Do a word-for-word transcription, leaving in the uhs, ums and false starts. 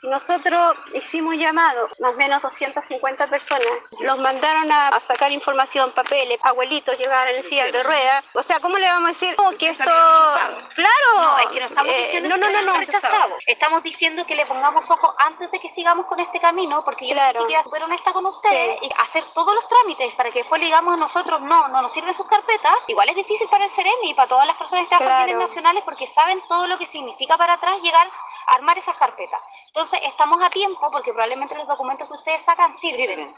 Nosotros hicimos un llamado, más o menos doscientas cincuenta personas. Los mandaron a, a sacar información, papeles, abuelitos llegaron en sillas de ruedas. O sea, ¿cómo le vamos a decir? ¿Cómo que esto? Claro. No, es que no estamos diciendo eh, no, que no, se no, hayan no, rechazado. Estamos diciendo que le pongamos ojo antes de que sigamos con este camino, porque yo Claro. dije que iba a ser honesta con ustedes Sí. y hacer todos los trámites para que después le digamos a nosotros, no, no nos sirven sus carpetas. Igual es difícil para el Ceremi y para todas las personas que trabajan en Claro. bienes nacionales porque saben todo lo que significa para atrás llegar a armar esas carpetas. Entonces, estamos a tiempo porque probablemente los documentos que ustedes sacan sirven. Sirven.